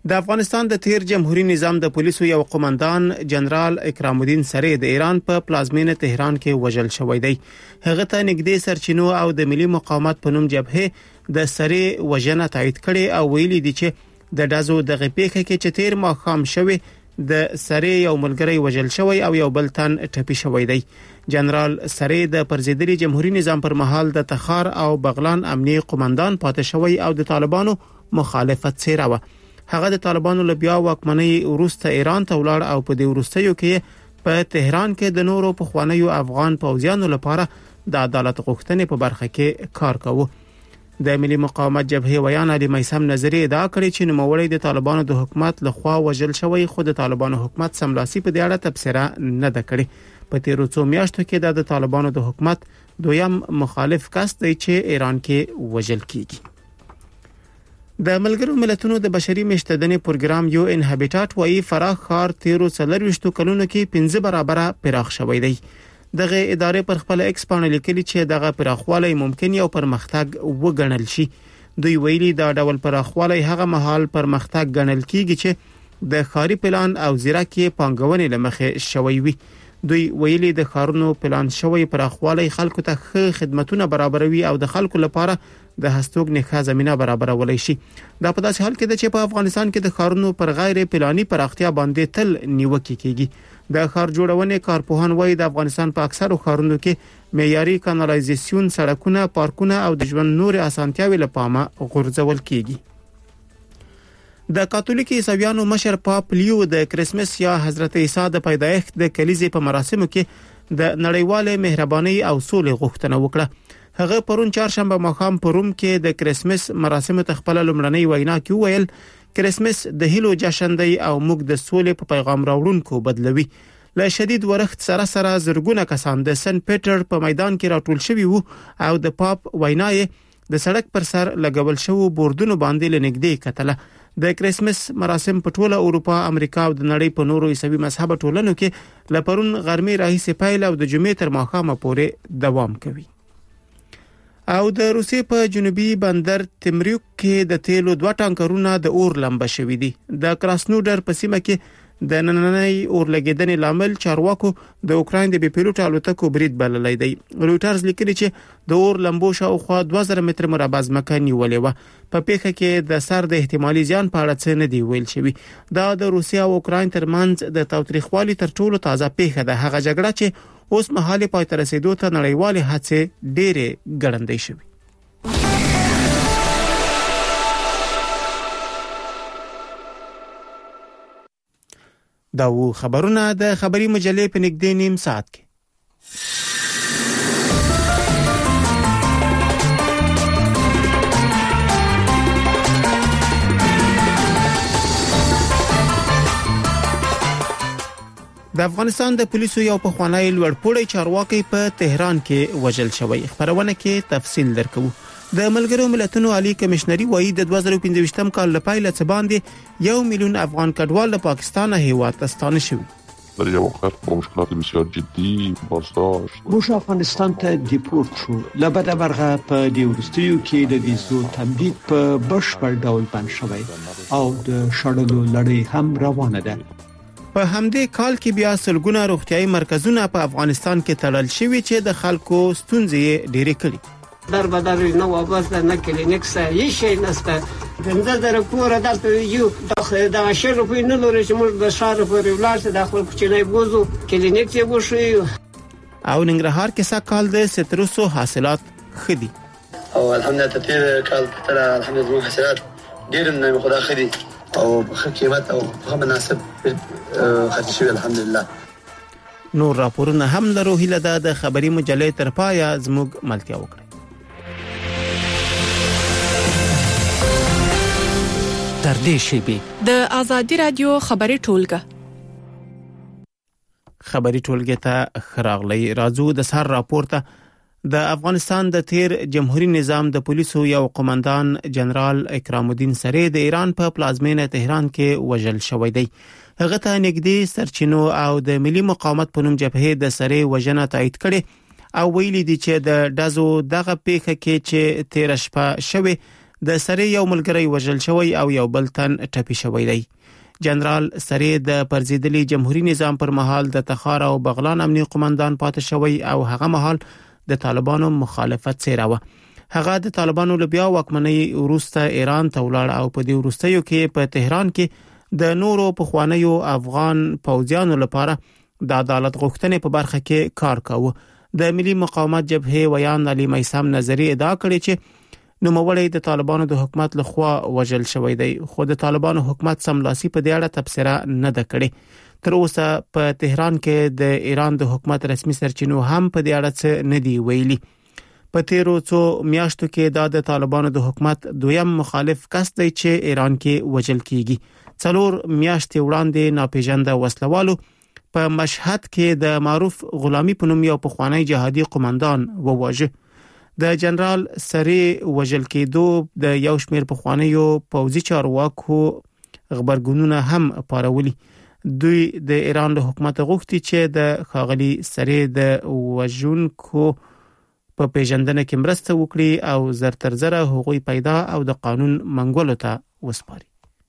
د افغانستان د تیر جمهوریت نظام د پولیسو یو قومندان جنرال اکرام الدین سری د ایران په پلازمینه تهران کې وژل شوی دی. هغه ته نږدې سرچینو او د ملي مقاومت په نوم جبهه د سری وژنه تایید کړي او ویلي دي چې د دازو د غپېخه کې چې تیر ماخام شوی د سری یو ملګری وژل شوی او یو بل تن ټپي شوی دی. جنرال سری د پرزیدلي جمهوریت نظام پر مهال د تخار او بغلان امنیي قومندان پاتې شوی او د طالبانو مخالفت څیره و. هغه د طالبانو له بیا واکمنۍ وروسته ایران ته ولاړ او په دې وروستیو کې په تهران کې د نورو پخوانیو افغان پوځیانو لپاره د عدالت غوښتنې په برخه کې کار کوي. د ملي مقاومت جبهه ویان علي میثم نظری ادعا کړې چې نوموړی د طالبانو د حکومت لخوا وژل شوی، خو د طالبانو حکومت سملاسي په دې اړه تبصره نه ده کړې. په تیرو څو میاشتو کې د طالبانو د حکومت دویم مخالف کس دی چې ایران کې وژل کیږي. د ملګرو ملتونو د بشري مشتدنې پروګرام یو ان هابیټاټ وايي فراخ ښار تیرو 40 کلونو کې 15 برابره پراخ شوی دی. دغه ادارې پر خپل ایکس باندې لیکلي چې دغه پراخوالی ممکن یو پرمختګ وګڼل شي. دوی ویلي دا ډول پراخوالی هغه مهال پرمختګ ګڼل کیږي چې د ښاري پلان او زیرکي پانګونې لمخې شوی وي. دوی ویلي د ښارونو پلان شوی پراخوالی خلکو ته ښه خدماتونه برابروي او د خلکو لپاره د هستوګنې ښه زمينه برابرولای شي. دا په داسې حال کې ده چې په افغانستان کې د ښارونو پر غیر پلاني پراختیا باندې تل نیوکه کیږي. د ښار جوړونې کارپوهان وایي د افغانستان په اکثرو ښارونو کې معیاري کانالایزیشن، سړکونه، پارکونه او د ژوند نور اسانتیاوي لپاره غورځول کیږي. د کاتولیک عیسویانو مشر پاپ لیو د کریسمس یا حضرت عیسی د پیدایښت د کلیزې په مراسمو کې د نړیواله مهرباني او سولې غوښتنه وکړه. هغه پرون چهارشنبه ماښام په روم کې د کریسمس مراسمو ته خپل لومړنۍ وینا کې وویل کریسمس د هیلو جشن دی او موږ د سولې په پیغام راوړونکو بدلوي. له شدید ورښت سره زرګونه کسان د سن پیټر په میدان کې راټول شوي وو او د پاپ وینا یې د سړک پر سر لګول شوی بوردونو باندې لنګدې کتله. د کریسمس مراسم په ټوله اروپا، امریکا او د نړۍ په نورو عیسوي مذهب ټولنو کې لپرون غرمې راهیسې پیل او د جمعې تر ماښامه پورې دوام کوي. او د روسیې په جنوبي بندر تمریوک کې د تیلو 2 ټانکرونه د اور لمبه شوې دي. د کراسنودر په سیمه کې د نننۍ اور لګیدنې لامل چارواکو د اوکراین د بي پیلوټ الوتکو برید بللی دی. رويټرز لیکلي چې د اور لمبو شاوخوا 2000 متر مربع ځمکه نیولې و. په پیښه کې د سر د احتمالي زیان په اړه څه نه دی ویل شوی. دا د روسیا او اوکراین ترمنځ د تاوتریخوالي تر ټولو تازه پیښه ده. هغه جګړه چې اوس مهاله پای ته رسیدو ته نړیوالې هڅې ډېرې ګړندۍ شوي. دا و خبرونه د خبري مجلې په نږدې نیم ساعت کې. د افغانستان د پولیسو یو پخوانی لوړپوړی چارواکي په تهران کې وژل شوی. خبرونه کې تفصیل درکو. د ملګرو ملتونو عالی کمشنري وایي د 2015م کال لپاره له باندې 1 میلیون افغان کډوال د پاکستان هیواد ته ستانه شوي. در یک وقت با مشکلات بسیار جدی بازداشت موږ افغانستان ته دیپورت شو. لبد برغه په دې وروستیو کې د ویزو تمدید په بشپړ ډول بند شوی او د شړلو لړۍ هم روانه ده. په همدې کال کې بیا سلګونه روغتيایي مرکزونه په افغانستان کې تړل شوي چې د خلکو ستونزې ډېرې کړي. در بدر نه واپس نه کلینیک سه هیڅ شي نشته. بنده در کور دلته یو د 10 روپۍ نه لري چې موږ د شهر په ولار څخه د خپل کوچنی بوزو کلینیک ته وشو. او ننګرهار کې ساکال د ستروسو حاصلات خدي او الحمدلله تیر کال تر الحمدلله حاصلات ډیر نه خدا خدي او په قیمت او په مناسب خرج شوی الحمدلله. نور راپورونه هم لرو. هیله ده د خبري مجلې تر پایا زموږ ملتیا وکړي. تر دې شیبې د آزادي رادیو خبري ټولګه ته خراغلی راځو. د سر راپورته د افغانستان د تیر جمهوریت نظام د پولیسو یو قومندان جنرال اکرام الدین سری د ایران په پلازمینه تهران کې وژل شوی دی. هغه ته نږدې سرچینو او د ملي مقاومت په نوم جبهه د سری وژنه تایید کړي او ویلي دي چې د دازو دغه پیښه کې چې 13 شپه شوه د سری یو ملګری وژل شوی او یو بل تن ټپي شوی دی. جنرال سری د پرزیدلی جمهوریت نظام پر مهال د تخار او بغلان امنیتي قومندان پاتې شوی او هغه مهال د طالبانو مخالفت څیراوه. هغه د طالبانو لبیا واکمنۍ وروسته ایران ته ولاړ او په دې وروستیو کې په تهران کې د نورو پخوانیو افغان پوځیانو لپاره د عدالت غوښتنې په برخه کې کار کاوه. د ملي مقاومت جبهه ویان علي میثم نظری ادعا کړې چې نوموړی د طالبانو د حکومت لخوا وژل شوی دی، خو د طالبانو حکومت سملاسي په دې اړه تبصره نه ده کړې. تر اوسه په تهران کې د ایران د حکومت رسمي سرچینو هم په دې اړه څه نه دی ویلي. په تیرو څو میاشتو کې د طالبانو د حکومت دویم مخالف کس دی چې ایران کې وژل کیږي. 4 میاشتې وړاندې ناپېژانده وسلوالو په مشهد کې د معروف غلامی په نوم یو پخوانی جهادي قومندان وواژه. د جنرال سری وژل کېدو د یو شمېر پخوانیو پوځي چارواکو خبرګونونه هم پارولي. دوی د ایران له حکومت غوښتي چې د ښاغلي سری د وژونکو په پیژندنه کې مرسته وکړي او زر تر زره حقوقي پیدا او د قانون منګولو ته وسپاري.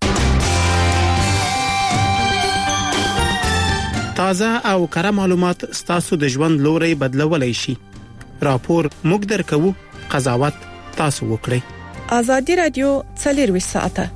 تازه او کره معلومات ستاسو د ژوند لوري بدلولای شي. راپور موږ درکو، قضاوت تاسو وکړئ. آزادي رادیو 24 ساعته.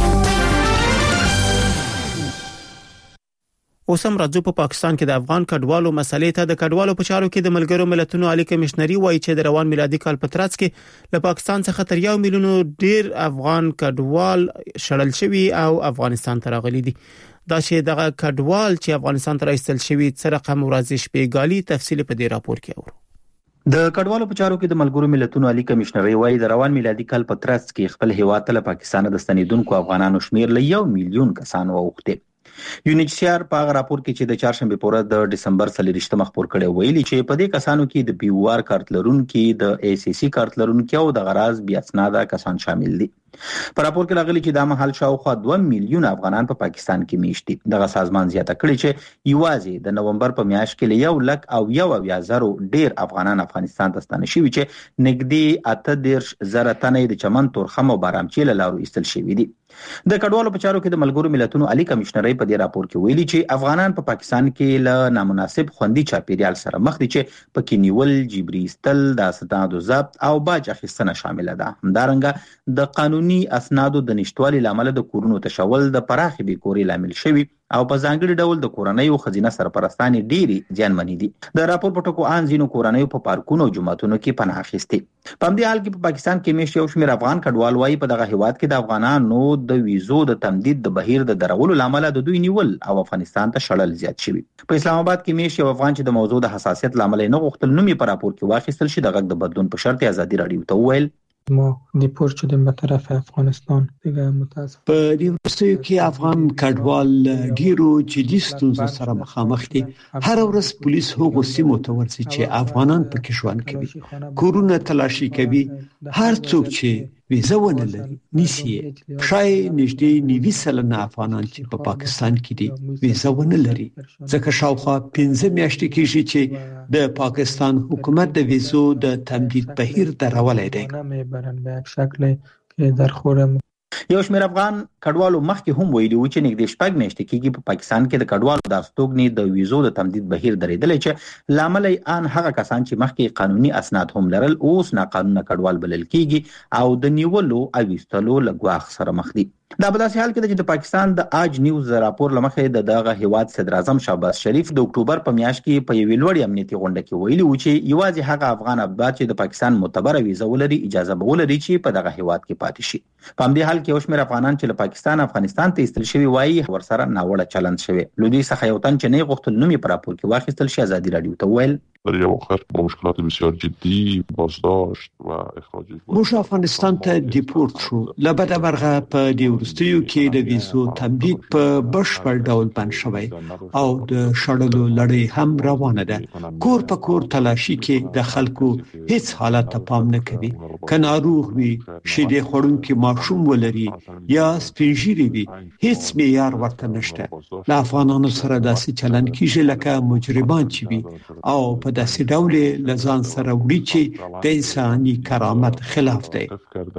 اوسم راځو په پاکستان کې د افغان کډوالو مسلې ته. د کډوالو په چارو کې د ملګرو ملتونو عالی کمشنري وایي چې د روان میلادي کال په ترڅ کې له پاکستان څخه تر 1 میلیون ډیر افغان کډوال شړل شوي او افغانستان ته راغلي دي. دا چې دغه کډوال چې افغانستان ته راځل شوی څه رقم ورځ شپېګالي تفصیل په دې راپور کې اورو. د کډوالو په چارو کې د ملګرو ملتونو عالی کمشنري وایي د روان میلادي کال په ترڅ کې خپل هیواد ته له پاکستان د ستنیدونکو افغانانو شمیر له 1 میلیون کسانو وغوښتي. یونیچر په راپور کې چې د چهارشنبه پورې د دسمبر 30 مخ پور کړي ویلي چې په دې کسانو کې د پی او آر کارت لرونکو، د ای سی سی کارت لرونکو او د غراض بیا اسناده کسان شامل دي. په راپور کې راغلي چې د مهال شاوخوا 2 میلیون افغانان په پاکستان کې میشت دي. دغه سازمان زیاته کړي چې یوازې د نومبر په میاشت کې له 1,01,000 ډیر افغانان افغانستان ته ستانه شوي چې نږدې 8,000 تنه د چمن، تورخم او بارامچی له لارو ایستل شوي دي. د کډوالو په چارو کې د ملګرو ملتونو عالی کمشنري په دې راپور کې ویلي چې افغانان په پاکستان کې له نامناسب خوندي چاپیریال سره مخ دي چې پکې نیول، جبري ایستل، د اسنادو ضبط او باج اخیستنه شامل ده. همدارنګه د قانوني اسنادو د نشټوالي لامل د کورونو تشول د پراخي بیکوري لامل شوی او په ځانګړي ډول د کورنۍ او خزینه سرپرستانې ډېری ځانمنې دي. د راپور په ټکو ان ځینو کورنۍ په پارکونو او جوماتونو کې پناه اخیستي. په همدې حال کې په پاکستان کې میشت یو شمېر افغان کډوال وایي په دغه هیواد کې د افغانانو د ویزو د تمدید د بهیر د درولو لامل د دوی نیول او افغانستان ته شړل زیات شوی. په اسلام آباد کې میشت یو افغان چې د موضوع د حساسیت لامل نه غوښتل نومي په راپور کې واخیستل شي د غږ د بدلون په شرط ازادي رادیو ته ویل ما دیپورت شدیم به طرف افغانستان. دیگه متاسف په دې وروستیو کې افغان کډوال ډیرو جدي ستونزو سره مخامخ دي. هر ورځ پولیس هغو سیمو ته ورځي چې افغانان پکې ژوند کوي، کورونه تلاشي کوي. هر څوک چې ویزه ونه لري نیسي. شای نږدې 90% افغانان چې په پاکستان کې دي ویزه ونه لري، ځکه شاوخوا 15 میاشتې کېږي چې د پاکستان حکومت د ویزو د تمدید بهیر درولای دی. به یک شکل که در خورم یو شمېر افغان کډوالو مخکې هم ویلي و چې نږدې 6 میاشتې کېږي په پاکستان کې د کډوالو د استوګنې د ویزو د تمدید بهیر درېدلی چې لامل یې ان هغه کسان چې مخکې قانوني اسناد هم لرل اوس ناقانونه کډوال بلل کېږي او د نیولو او ایستلو له ګواښ سره مخ دي. دا په داسې حال کې چې د پاکستان د آج نیوز راپور لمخې د دغه هیواد صدر اعظم شهباز شریف د اکتوبر په میاشت کې په یوې لوړې امنیتي غونډه کې ویلي و چې یوازې هغه افغان اباد چې د پاکستان معتبره ویزه ولري اجازه به ولري چې په دغه هیواد کې پاتې شي. په همدې حال کې یو شمېر افغانان چې له پاکستان افغانستان ته ایستل شوي وایي ورسره ناوړه چلند شوی. له دوی څخه یو تن چې نه غوښتل نوم یې په راپور کې واخیستل شي ازادي رادیو ته ویل در یک آخر با مشکلات بسیار جدی بازداشت و اخراج موږ افغانستان ته دیپورت شو. لبده برغه په دې وروستیو کې د ویزو تمدید په بشپړ ډول بند شوی او د شړلو لړۍ هم روانه ده. کور په کور تلاشي کې د خلکو هیڅ حالت ته پام نه کوي. که ناروغ وي، شیدې خوړونکي ماشوم ولري یا سپینږیري وي هیڅ معیار ورته نشته. له افغانانو سره داسې چلن کیږي لکه مجرمان چې وي او په داسې ډول لزان سره وړي چې د انساني کرامت خلاف دی.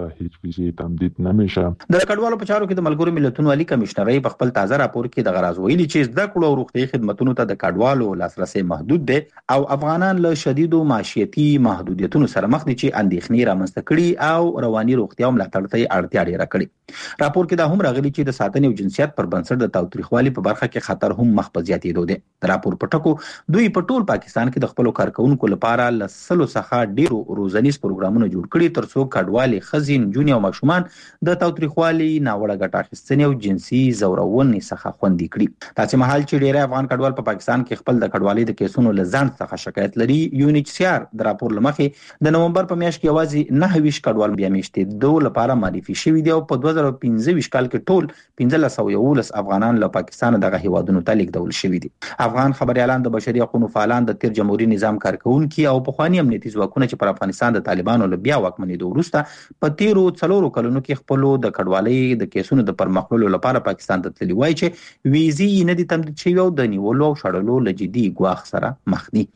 د کډوالو په چارو کې د ملګرو ملتونو عالی کمشنرۍ په خپل تازه راپور کې د غراز ویلي چې زده کړو او روغتي خدماتو ته د کډوالو لاسرسي محدود دی او افغانان له شدیدو معاشيتي محدودیتونو سره مخ دي چې اندېښنې رامنځته کړي او رواني روغتیا ملاتړ ته اړتیا ډیره کړې. راپور کې دا هم راغلي چې د ساتنې او جنسیت پر بنسټ د تاوتریخوالي په برخه کې خطر هم مخ په زیاتېدو دی. د راپور په ټکو دوی په ټول پاکستان کې د خپل کارکونکو لپاره ل 100 څخه ډیرو روزنیز پروګرامونه جوړ کړي ترڅو کډوالي خزین جونی او ماشومان د تاوتریخوالي ناوړه ګټه اخیستنې او جنسي زورونې څخه خوندي کړي. تاسو مهال چې ډیری افغان کډوال په پاکستان کې خپل د کډوالۍ د کیسونو لزان څخه شکایت لري. UNHCR د راپور لمخې د نومبر په میاشت کې یوازې 9 کډوال بیا میشتې دوه لپاره معرفي شوي دي او په 2015 کال کې ټول 1511 افغانان له پاکستان دغه هیوادونو ته لیږدول شوي دي. افغان خبريالان د بشري حقوقو فعالان د تیر جمهوریت نظام کارکونکي او پخوانی امنیتي ځواکونه چې پر افغانستان د طالبانو له بیا واکمنېدو وروسته په تیرو 4 کلونو کې خپل د کډوالۍ د کیسونو د پرمخولو لپاره پاکستان ته تللی وای چې ویزې نه دي تمدید شوی او د نیولو او شړلو لجدي ګواښ سره مخ دي.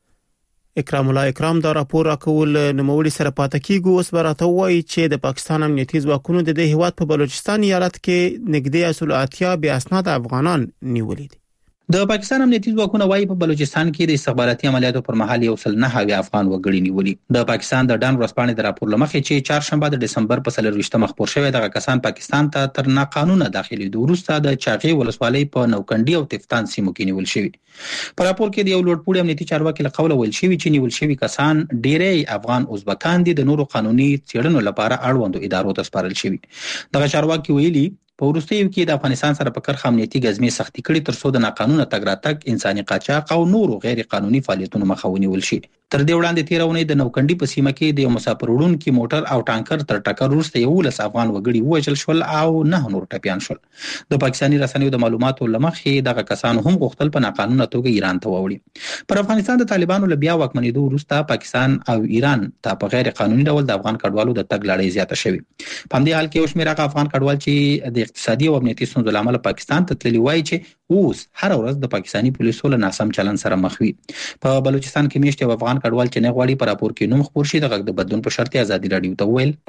اکرام الله اکرام دا راپور راکول نوموړي سره پاتې کیږي. اوس براته وایي چې د پاکستان امنیتي ځواکونو د دې هیواد په بلوچستان ایالت کې نږدې اصل اتیا بیا اسناد افغانان نیولې دي. د پاکستان امنیتي ځواکونه وايي په بلوچستان کې د استخباراتي عملیاتو پر مهال یو سل 9 افغان وګړي نیولي. د پاکستان د ډان ورځپاڼې د راپور لمخې چې چهارشنبه د دسمبر په 24 خبر شوی دغه کسان پاکستان ته تر ناقانونه داخلي وروسته د چاغې ولسوالۍ په نوکندي او تفتان سیمو کې نیول شوی. په راپور کې د یو لوړپوړي امنیتي چارواکي له قوله ویل شوی چې نیول شوی کسان ډېری افغان ازبکان دي د نورو قانوني څېړنو لپاره اړوندو ادارو ته سپارل شوی. دغه چارواکي ویلي په وروستیو کې د افغانستان سره په کرخه امنیتي ګزمې سختي کړي ترڅو د ناقانونه تګ راتګ انساني قاچاق او نورو غیر قانوني فعالیتونو مخه ونیول شي. تر دې وړاندې 13 اونۍ د نوکندي په سیمه کې د یو مسافر وړونکي موټر او ټانکر تر ټکر وروسته 11 افغان وګړي وژل شول او 9 نور ټپيان شول. د پاکستاني رسنیو د معلوماتو لمخې دغه کسان هم غوښتل په ناقانونه توګه ایران ته ووړي. پر افغانستان د طالبانو له بیا واکمنېدو وروسته پاکستان او ایران ته په غیر قانوني ډول د افغان کډوالو د تګ لړۍ زیاته شوې. په همدې حال کې یو شمېر افغان کډوال چې د اقتصادي او امنیتي ستونزو له امله پاکستان ته تللي وایي چې اوس هر ورځ د پاکستاني پولیسو له ناسم چلن سره مخ وي. په بلوچستان کې میشت یو افغان کډوال چې نه غواړي په راپور کې نوم خپور شي د غږ د بدلون په شرط ازادي رادیو ته ویل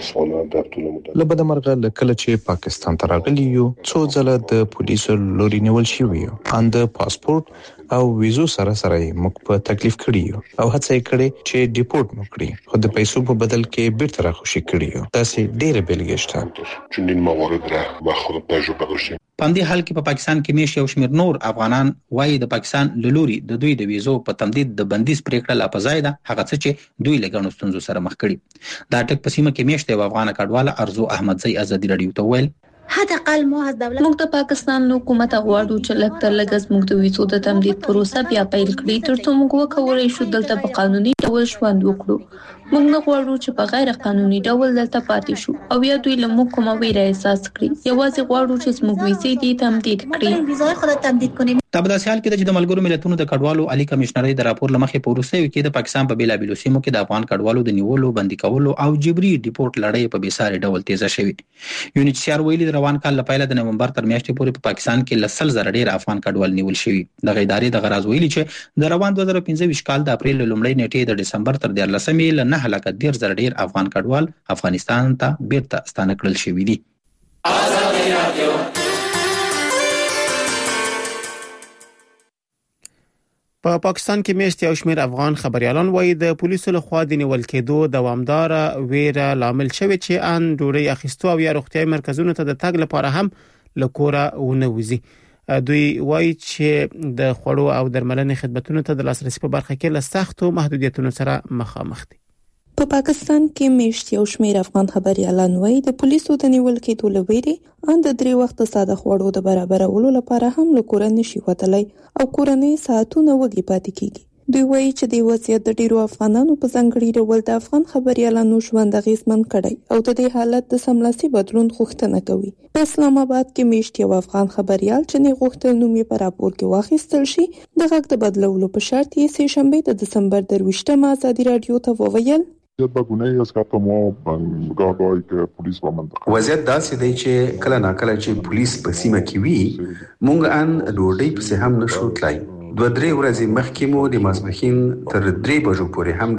لبد مرغه لکه چې پاکستان ته راغلی یو څو ځله د پولیسو لوري نیول شوی یو اند پاسپورت او ویزو سره موږ په تکلیف کړی یو او هڅه کړې چې ډیپورت مو کړی خو د پیسو په بدل کې بیرته راخوشي کړی یو. تاسو ډېر بیلګې شته چنین موارد را با خود تجربه داشتیم. په دې حال کې په پاکستان کې میش یو شمېر نور افغانان وايي د پاکستان لوري د دوی د ویزو په تمدید د بندیز پریکړه لا پزای ده هغه څه چې دوی لګونو ستونزو سره مخ کړي. دا ټک په سیمه کې میشته یو افغان کډواله ارزو احمدزی ازادي رادیو ته ویل موږ د پاکستان حکومت غواړو چې لکه لګز موږ د ویزو د تمدید پروسه بیا پیل کړي ترڅو موږ وکولای شو دلته په قانوني ډول ژوند وکړو. موږ نه غواړو چې په غیر قانوني ډول دلته پاتې شو او یا دوی له موږ کومه ویره احساس کړي. یوازې غواړو چې موږ ویزې دې تمدید کړي. دا په داسې حال کې چې د ملګرو ملتونو د کډوالو عالی کمشنرۍ د راپور لمخې په وروستیو کې د پاکستان په بیلابیلو سیمو کې د افغان کډوالو د نیولو بندي کولو او جبري ډیپورت لړۍ په بیساري ډول تیزه شوې. UNHCR ویلي د روان کال لپاره د نومبر تر میاشتې پورې په پاکستان کې لسل زره ډیر افغان کډوال نیول شوي. د ادارې د غراز ویلي چې د روان 2015 کال د اپریل لومړۍ نیټې د دسمبر تر 14 ل 9 لک ډیر ډیر افغان کډوال افغانستان ته بیرته ستانه کړل شوي دي. په پاکستان کې میشت یو شمېر افغان خبريالان وایي د پولیسو له خوا د نیول کېدو دوامدار ویره لامل شوی چې ان ډوړی اخیستو او یا روغتیايي مرکزونو ته د تګ لپاره هم لکوره ونه وځي. دوی وایي چې د خوړو او درملنې خدماتو ته د لاسرسي په برخه کې له سختو محدودیتونو سره مخامخ دي. په پاکستان کې میشت یو شمېر افغان خبريالان وایي د پولیسو د نیول کېدو له ویرې ان د 3 وخت ساده خوړو د برابرولو لپاره هم لکوره نشي وتلی او کورنۍ ساعتونه وږي پاتې کیږي. دوی وایي چې د وضعیت د ډیرو افغانانو په ځانګړي ډول د افغان خبريالانو ژوند اغیزمن کړي او د دې حالت د سملاسي بدلون غوښتنه کوي. په اسلام آباد کې میشت یو افغان خبريال چې نه غوښتل نوم یې په راپور کې واخیستل شي د غږ د بدلولو په شرط یې سه شنبه د دسمبر 23 ازادي رادیو ته وویل وضعیت داسې دی چې کله ناکله چې پولیس په سیمه کې وي مونږ ان ډوډۍ پسې هم نشو تلای 2-3 ورځې مخکې مو د ماسپښین تر 3 بجو پورې هم